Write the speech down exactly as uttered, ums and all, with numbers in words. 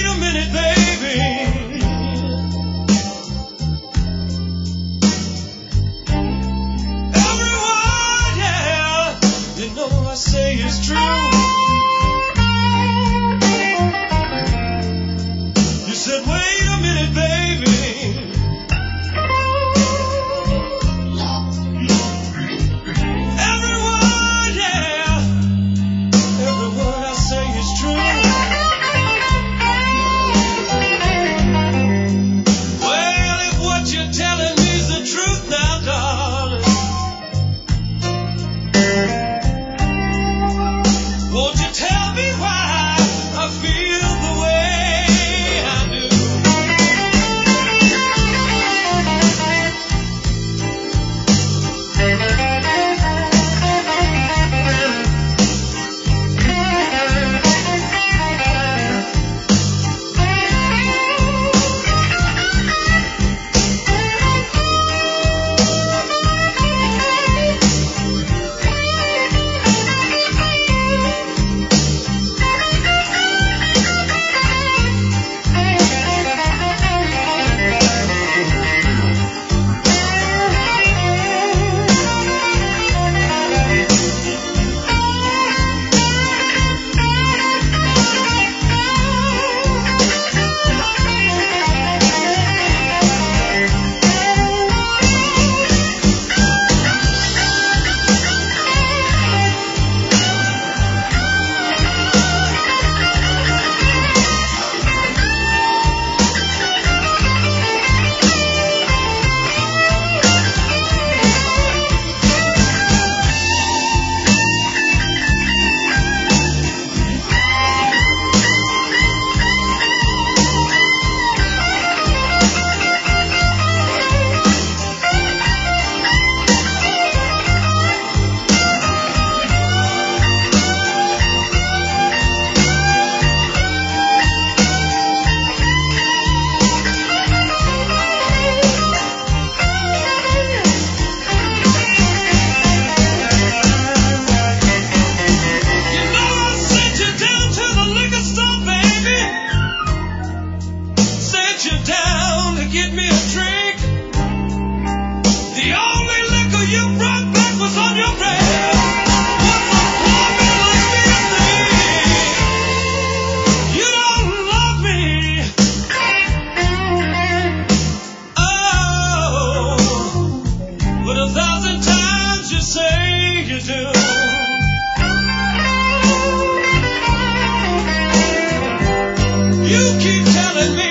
wait a minute, baby. Every word, yeah, you know I say is true. You said, wait a minute, baby. Every word, yeah, every word I say is true. Well, if what you're telling me is the truth now, darling, won't you tell me why I feel the way I do? You know I sent you down to the liquor store, baby. Sent you down to get me a drink. The only liquor you brought back was on your breath. Was a poor man like me to think you don't love me. Oh, but a thousand times you say you do. You keep telling me